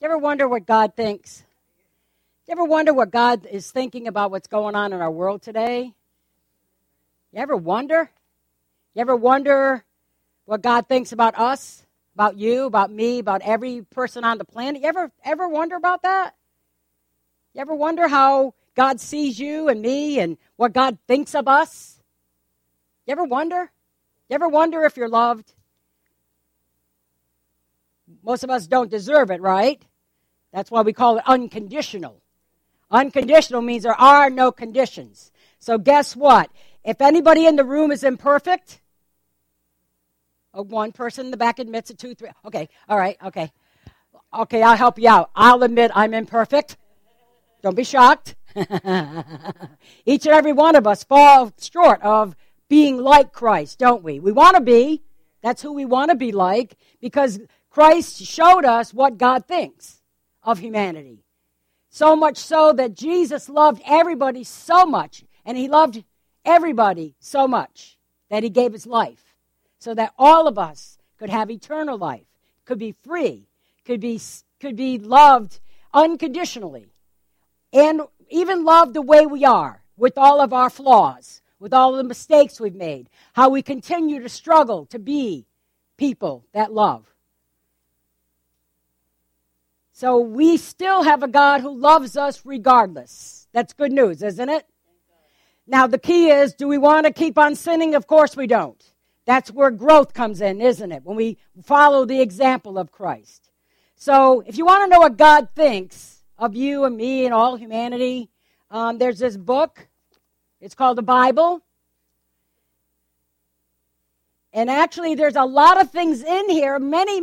ever wonder what God thinks? You ever wonder what God is thinking about what's going on in our world today? You ever wonder? You ever wonder what God thinks about us, about you, about me, about every person on the planet? You ever wonder about that? You ever wonder how God sees you and me and what God thinks of us? You ever wonder? You ever wonder if you're loved? Most of us don't deserve it, right? That's why we call it unconditional. Unconditional means there are no conditions. So guess what? If anybody in the room is imperfect, one person in the back admits it, 2, 3. Okay, all right, okay. Okay, I'll help you out. I'll admit I'm imperfect. Don't be shocked. Each and every one of us fall short of being like Christ, don't we? We want to be. That's who we want to be like, because Christ showed us what God thinks of humanity. So much so that Jesus loved everybody so much, and he loved everybody so much that he gave his life so that all of us could have eternal life, could be free, could be loved unconditionally, and even loved the way we are, with all of our flaws, with all of the mistakes we've made, how we continue to struggle to be people that love. So we still have a God who loves us regardless. That's good news, isn't it? Now the key is, do we want to keep on sinning? Of course we don't. That's where growth comes in, isn't it? When we follow the example of Christ. So if you want to know what God thinks of you and me and all humanity, there's this book. It's called the Bible. And actually, there's a lot of things in here, many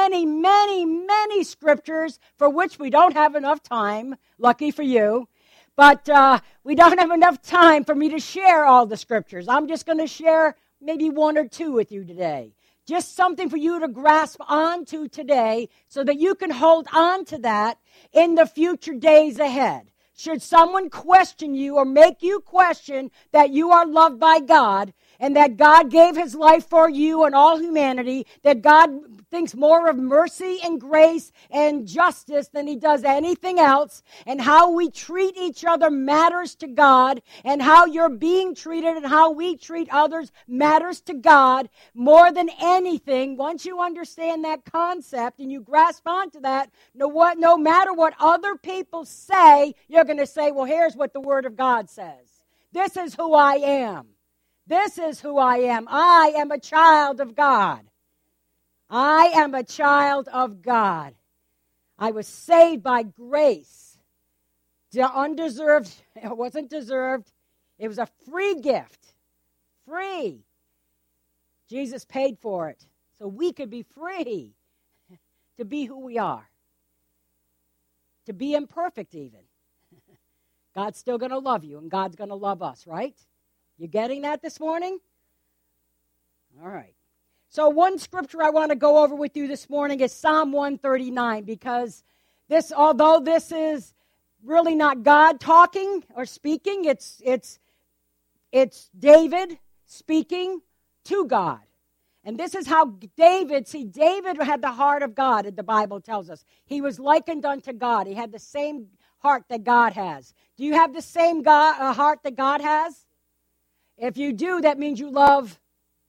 scriptures for which we don't have enough time, lucky for you. But we don't have enough time for me to share all the scriptures. I'm just going to share maybe 1 or 2 with you today. Just something for you to grasp onto today so that you can hold on to that in the future days ahead. Should someone question you or make you question that you are loved by God, and that God gave his life for you and all humanity, that God thinks more of mercy and grace and justice than he does anything else, and how we treat each other matters to God, and how you're being treated and how we treat others matters to God more than anything. Once you understand that concept and you grasp onto that, no matter what other people say, you're going to say, well, here's what the Word of God says. This is who I am. This is who I am. I am a child of God. I am a child of God. I was saved by grace. Undeserved. It wasn't deserved. It was a free gift. Free. Jesus paid for it. So we could be free to be who we are. To be imperfect even. God's still going to love you, and God's going to love us, right? You getting that this morning? All right. So one scripture I want to go over with you this morning is Psalm 139, because although this is really not God talking or speaking, it's David speaking to God. And this is how David had the heart of God, the Bible tells us. He was likened unto God. He had the same heart that God has. Do you have the same heart that God has? If you do, that means you love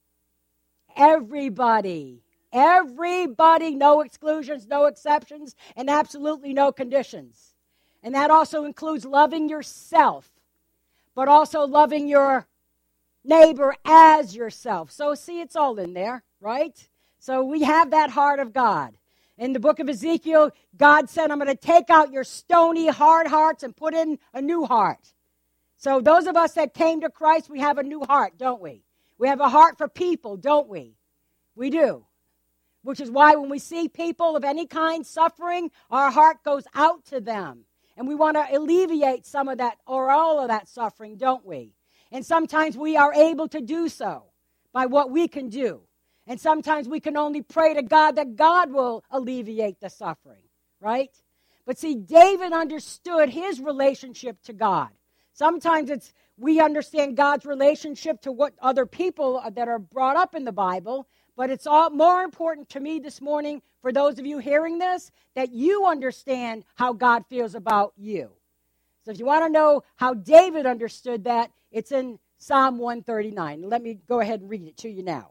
everybody. Everybody, no exclusions, no exceptions, and absolutely no conditions. And that also includes loving yourself, but also loving your neighbor as yourself. So see, it's all in there, right? So we have that heart of God. In the book of Ezekiel, God said, I'm going to take out your stony, hard hearts and put in a new heart. So those of us that came to Christ, we have a new heart, don't we? We have a heart for people, don't we? We do. Which is why when we see people of any kind suffering, our heart goes out to them. And we want to alleviate some of that or all of that suffering, don't we? And sometimes we are able to do so by what we can do. And sometimes we can only pray to God that God will alleviate the suffering, right? But see, David understood his relationship to God. Sometimes we understand God's relationship to what other people that are brought up in the Bible, But it's all more important to me this morning, for those of you hearing this, that you understand how God feels about you. So if you want to know how David understood that, it's in Psalm 139. Let me go ahead and read it to you now.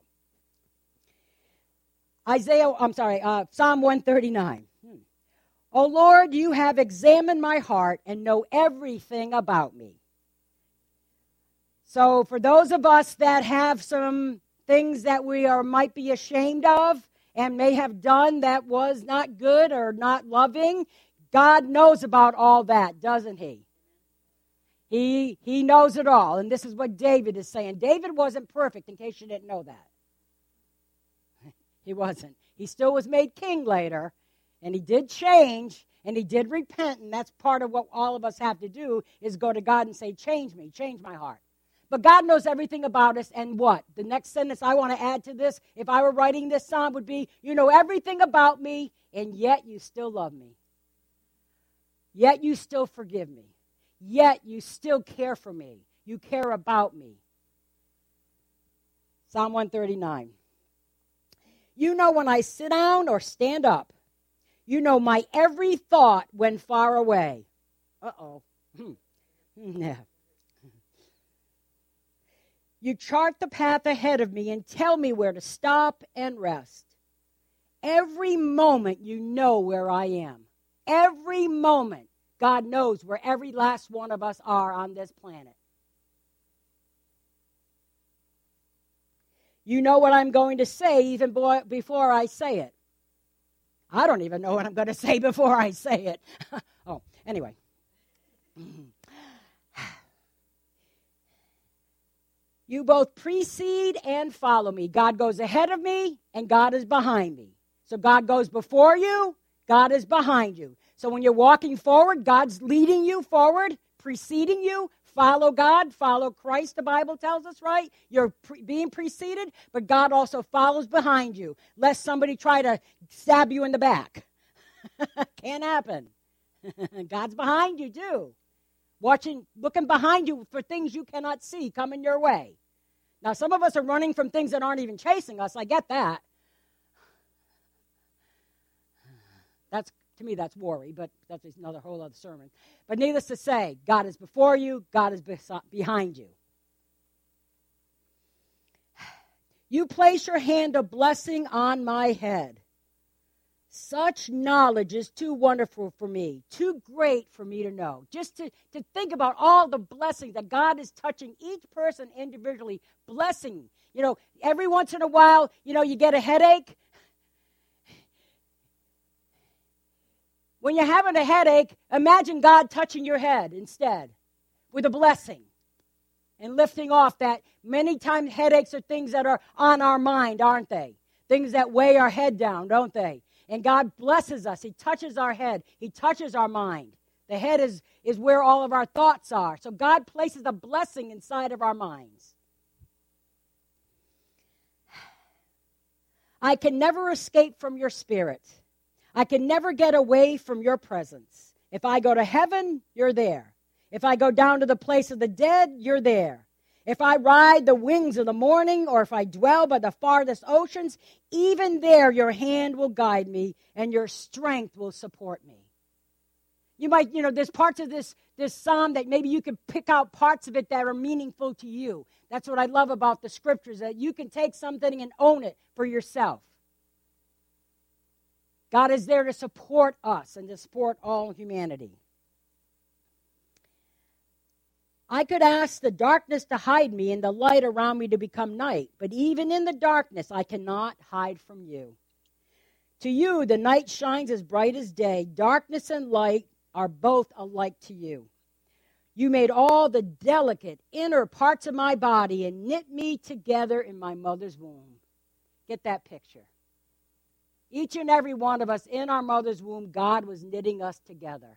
Psalm 139. O Lord, you have examined my heart and know everything about me. So for those of us that have some things that we might be ashamed of and may have done that was not good or not loving, God knows about all that, doesn't he? He knows it all. And this is what David is saying. David wasn't perfect, in case you didn't know that. He wasn't. He still was made king later, and he did change, and he did repent, and that's part of what all of us have to do, is go to God and say, change me, change my heart. But God knows everything about us, and what? The next sentence I want to add to this, if I were writing this psalm, would be, you know everything about me, and yet you still love me. Yet you still forgive me. Yet you still care for me. You care about me. Psalm 139. You know when I sit down or stand up. You know my every thought when far away. Uh-oh. Yeah. You chart the path ahead of me and tell me where to stop and rest. Every moment you know where I am. Every moment God knows where every last one of us are on this planet. You know what I'm going to say even before I say it. I don't even know what I'm going to say before I say it. Oh, anyway. You both precede and follow me. God goes ahead of me, and God is behind me. So God goes before you, God is behind you. So when you're walking forward, God's leading you forward, preceding you. Follow God, follow Christ, the Bible tells us, right? You're being preceded, but God also follows behind you, lest somebody try to stab you in the back. Can't happen. God's behind you, too. Looking behind you for things you cannot see coming your way. Now, some of us are running from things that aren't even chasing us. I get that. To me, that's worry, but that's another whole other sermon. But needless to say, God is before you, God is behind you. You place your hand of blessing on my head. Such knowledge is too wonderful for me, too great for me to know. Just to think about all the blessings that God is touching each person individually, blessing. You know, every once in a while, you get a headache. When you're having a headache, imagine God touching your head instead with a blessing and lifting off that. Many times headaches are things that are on our mind, aren't they? Things that weigh our head down, don't they? And God blesses us. He touches our head. He touches our mind. The head is where all of our thoughts are. So God places a blessing inside of our minds. I can never escape from your spirit. I can never get away from your presence. If I go to heaven, you're there. If I go down to the place of the dead, you're there. If I ride the wings of the morning, or if I dwell by the farthest oceans, even there your hand will guide me, and your strength will support me. You might, there's parts of this psalm that maybe you can pick out parts of it that are meaningful to you. That's what I love about the scriptures, that you can take something and own it for yourself. God is there to support us and to support all humanity. I could ask the darkness to hide me and the light around me to become night, but even in the darkness I cannot hide from you. To you, the night shines as bright as day. Darkness and light are both alike to you. You made all the delicate inner parts of my body and knit me together in my mother's womb. Get that picture. Each and every one of us in our mother's womb, God was knitting us together.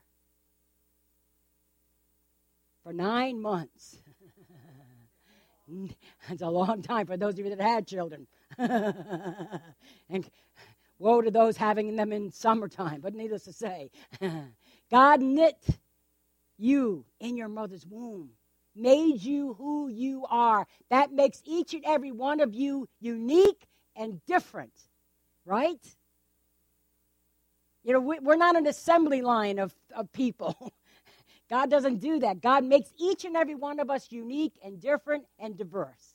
For 9 months. That's a long time for those of you that had children. And woe to those having them in summertime. But needless to say, God knit you in your mother's womb. Made you who you are. That makes each and every one of you unique and different, right? You know, we're not an assembly line of people. God doesn't do that. God makes each and every one of us unique and different and diverse.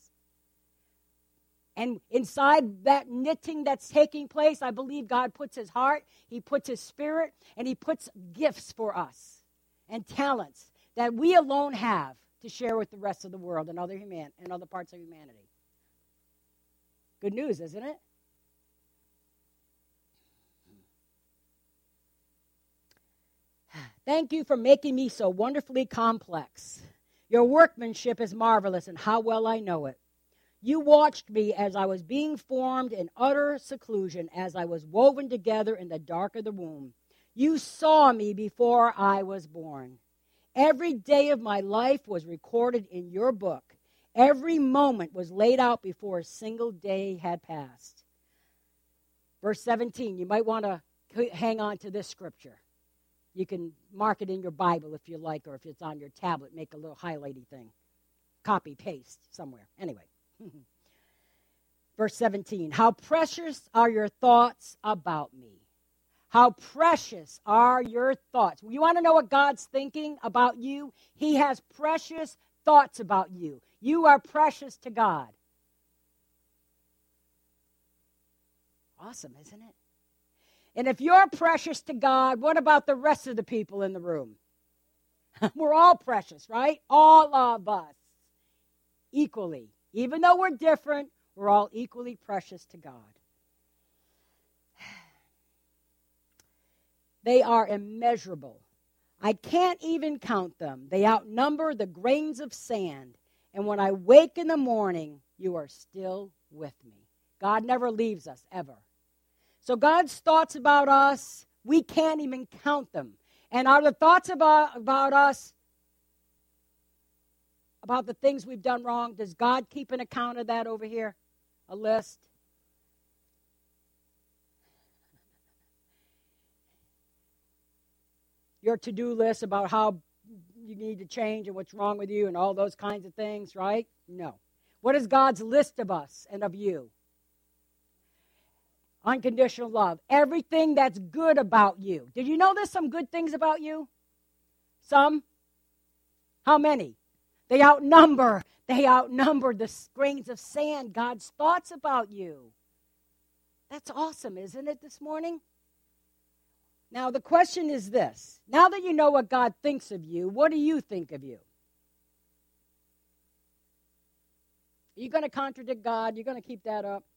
And inside that knitting that's taking place, I believe God puts his heart, he puts his spirit, and he puts gifts for us and talents that we alone have to share with the rest of the world and other parts of humanity. Good news, isn't it? Thank you for making me so wonderfully complex. Your workmanship is marvelous, and how well I know it. You watched me as I was being formed in utter seclusion, as I was woven together in the dark of the womb. You saw me before I was born. Every day of my life was recorded in your book. Every moment was laid out before a single day had passed. Verse 17, you might want to hang on to this scripture. You can mark it in your Bible if you like, or if it's on your tablet, make a little highlighty thing. Copy, paste somewhere. Anyway. Verse 17, how precious are your thoughts about me. How precious are your thoughts. You want to know what God's thinking about you? He has precious thoughts about you. You are precious to God. Awesome, isn't it? And if you're precious to God, what about the rest of the people in the room? We're all precious, right? All of us. Equally. Even though we're different, we're all equally precious to God. They are immeasurable. I can't even count them. They outnumber the grains of sand. And when I wake in the morning, you are still with me. God never leaves us, ever. So God's thoughts about us, we can't even count them. And are the thoughts about us, about the things we've done wrong, does God keep an account of that over here? A list? Your to-do list about how you need to change and what's wrong with you and all those kinds of things, right? No. What is God's list of us and of you? Unconditional love. Everything that's good about you. Did you know there's some good things about you? Some? How many? They outnumber the grains of sand, God's thoughts about you. That's awesome, isn't it, this morning? Now, the question is this. Now that you know what God thinks of you, what do you think of you? Are you going to contradict God? You're going to keep that up?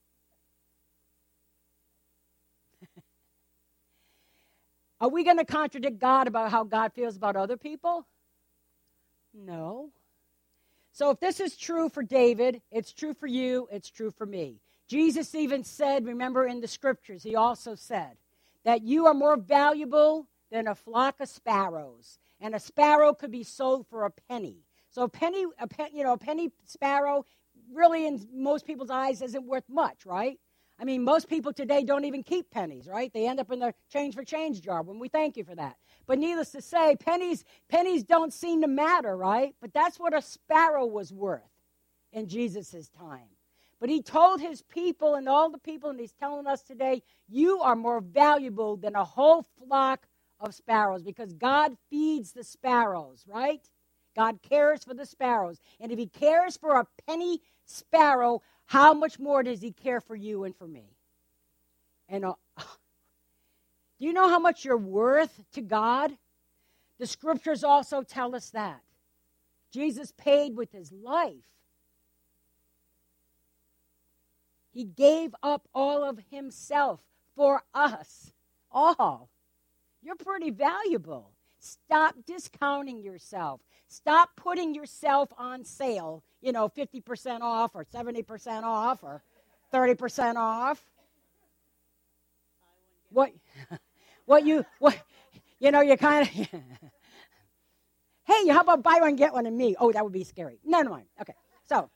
Are we going to contradict God about how God feels about other people? No. So if this is true for David, it's true for you, it's true for me. Jesus even said, remember in the scriptures, he also said that you are more valuable than a flock of sparrows. And a sparrow could be sold for a penny. So a penny sparrow really in most people's eyes isn't worth much, right? I mean, most people today don't even keep pennies, right? They end up in the change for change jar, and we thank you for that. But needless to say, pennies don't seem to matter, right? But that's what a sparrow was worth in Jesus' time. But he told his people and all the people, and he's telling us today, you are more valuable than a whole flock of sparrows because God feeds the sparrows, right? God cares for the sparrows. And if he cares for a penny sparrow, how much more does he care for you and for me? And do you know how much you're worth to God? The scriptures also tell us that. Jesus paid with his life. He gave up all of himself for us. All. You're pretty valuable. Stop discounting yourself. Stop putting yourself on sale, 50% off or 70% off or 30% off. You kind of, hey, how about buy one, get one and me? Oh, that would be scary. No, mind. Okay, so.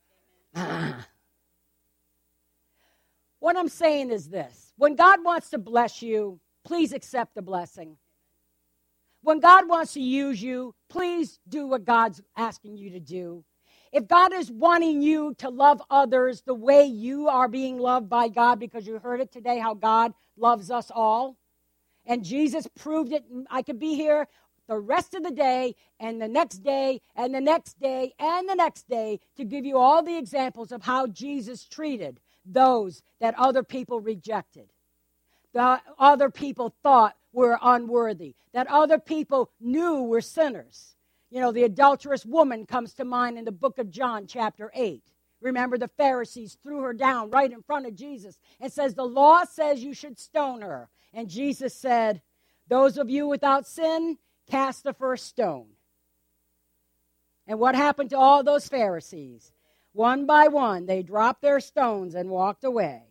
What I'm saying is this. When God wants to bless you, please accept the blessing. When God wants to use you, please do what God's asking you to do. If God is wanting you to love others the way you are being loved by God, because you heard it today how God loves us all, and Jesus proved it, I could be here the rest of the day and the next day and the next day and the next day to give you all the examples of how Jesus treated those that other people rejected, that other people thought were unworthy, that other people knew were sinners. You know, the adulterous woman comes to mind in the book of John, chapter 8. Remember, the Pharisees threw her down right in front of Jesus and says, the law says you should stone her. And Jesus said, those of you without sin, cast the first stone. And what happened to all those Pharisees? One by one, they dropped their stones and walked away.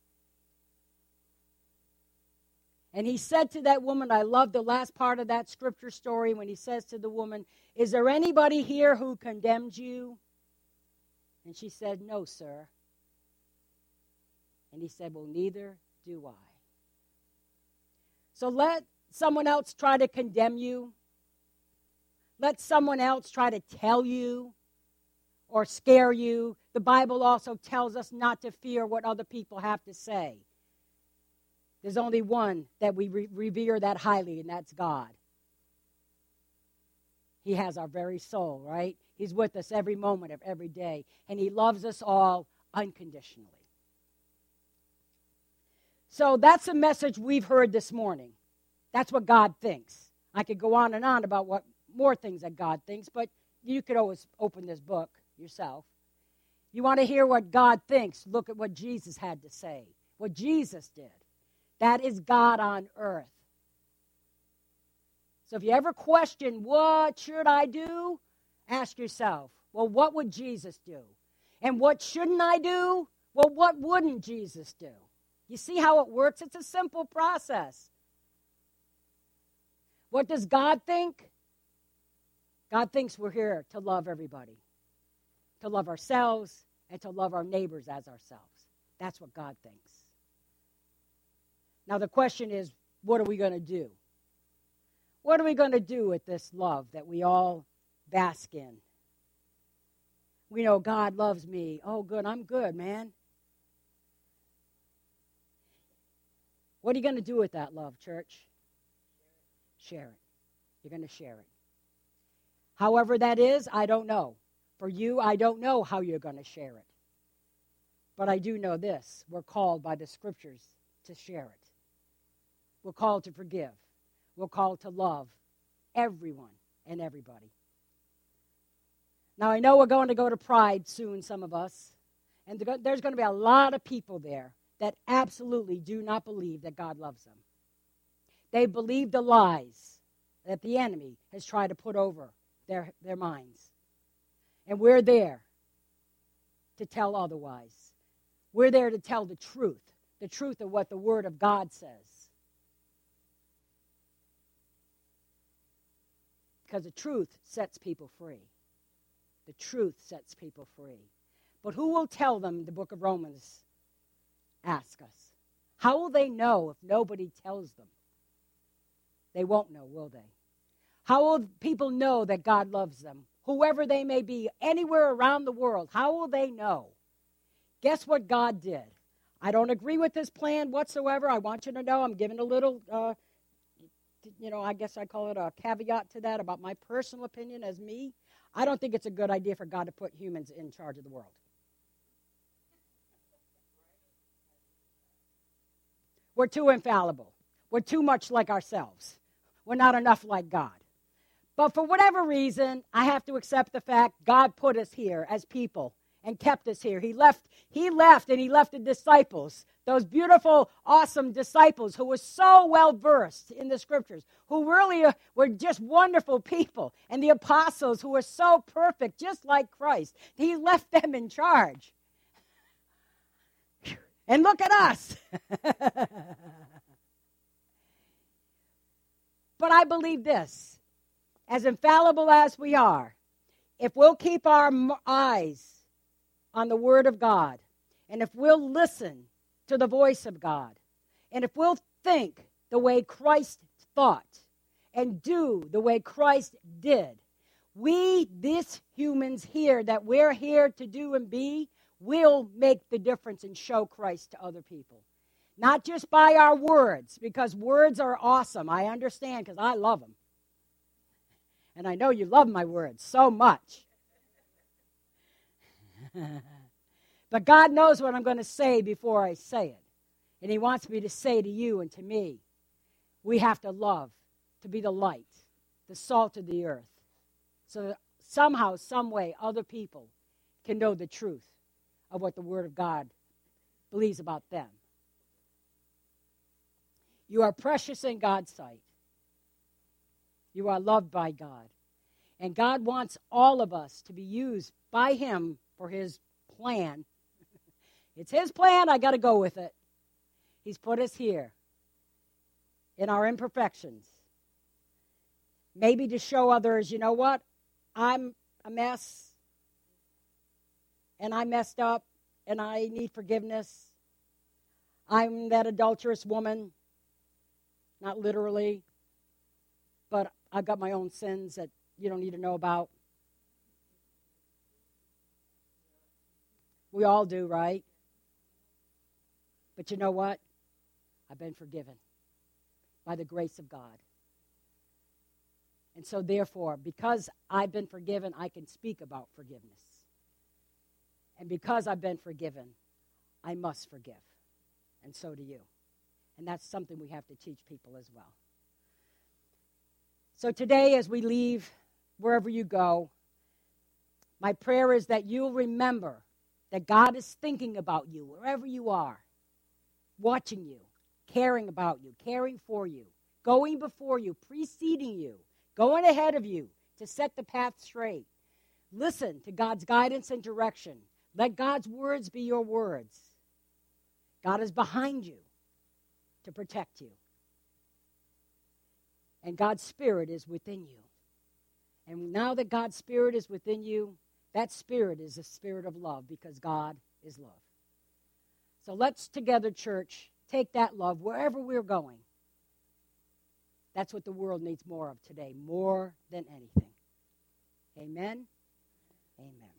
And he said to that woman, I love the last part of that scripture story when he says to the woman, is there anybody here who condemned you? And she said, no, sir. And he said, well, neither do I. So let someone else try to condemn you. Let someone else try to tell you or scare you. The Bible also tells us not to fear what other people have to say. There's only one that we revere that highly, and that's God. He has our very soul, right? He's with us every moment of every day, and he loves us all unconditionally. So that's a message we've heard this morning. That's what God thinks. I could go on and on about what more things that God thinks, but you could always open this book yourself. You want to hear what God thinks, look at what Jesus had to say, what Jesus did. That is God on earth. So if you ever question, what should I do? Ask yourself, well, what would Jesus do? And what shouldn't I do? Well, what wouldn't Jesus do? You see how it works? It's a simple process. What does God think? God thinks we're here to love everybody, to love ourselves, and to love our neighbors as ourselves. That's what God thinks. Now the question is, what are we going to do? What are we going to do with this love that we all bask in? We know God loves me. Oh, good, I'm good, man. What are you going to do with that love, church? Share it. You're going to share it. However that is, I don't know. For you, I don't know how you're going to share it. But I do know this. We're called by the scriptures to share it. We're called to forgive. We're called to love everyone and everybody. Now, I know we're going to go to Pride soon, some of us. And there's going to be a lot of people there that absolutely do not believe that God loves them. They believe the lies that the enemy has tried to put over their minds. And we're there to tell otherwise. We're there to tell the truth of what the Word of God says. Because the truth sets people free. The truth sets people free. But who will tell them, the book of Romans asks us? How will they know if nobody tells them? They won't know, will they? How will people know that God loves them? Whoever they may be, anywhere around the world, how will they know? Guess what God did? I don't agree with this plan whatsoever. I want you to know I'm giving a little, I guess I call it a caveat to that about my personal opinion as me. I don't think it's a good idea for God to put humans in charge of the world. We're too infallible. We're too much like ourselves. We're not enough like God. But for whatever reason, I have to accept the fact God put us here as people and kept us here. He left and he left the disciples, those beautiful, awesome disciples who were so well-versed in the scriptures, who really were just wonderful people, and the apostles who were so perfect, just like Christ. He left them in charge. And look at us. But I believe this, as infallible as we are, if we'll keep our eyes on the Word of God, and if we'll listen to the voice of God, and if we'll think the way Christ thought and do the way Christ did, This humans here, that we're here to do and be, will make the difference and show Christ to other people. Not just by our words, because words are awesome. I understand, because I love them. And I know you love my words so much. But God knows what I'm going to say before I say it. And he wants me to say to you and to me, we have to love, to be the light, the salt of the earth, so that somehow, some way, other people can know the truth of what the Word of God believes about them. You are precious in God's sight. You are loved by God. And God wants all of us to be used by him for his plan. It's his plan. I got to go with it. He's put us here in our imperfections. Maybe to show others, you know what? I'm a mess. And I messed up. And I need forgiveness. I'm that adulterous woman. Not literally. But I've got my own sins that you don't need to know about. We all do, right? But you know what? I've been forgiven by the grace of God. And so therefore, because I've been forgiven, I can speak about forgiveness. And because I've been forgiven, I must forgive. And so do you. And that's something we have to teach people as well. So today, as we leave, wherever you go, my prayer is that you'll remember that God is thinking about you, wherever you are, watching you, caring about you, caring for you, going before you, preceding you, going ahead of you to set the path straight. Listen to God's guidance and direction. Let God's words be your words. God is behind you to protect you. And God's Spirit is within you. And now that God's Spirit is within you, that Spirit is a spirit of love because God is love. So let's together, church, take that love wherever we're going. That's what the world needs more of today, more than anything. Amen? Amen.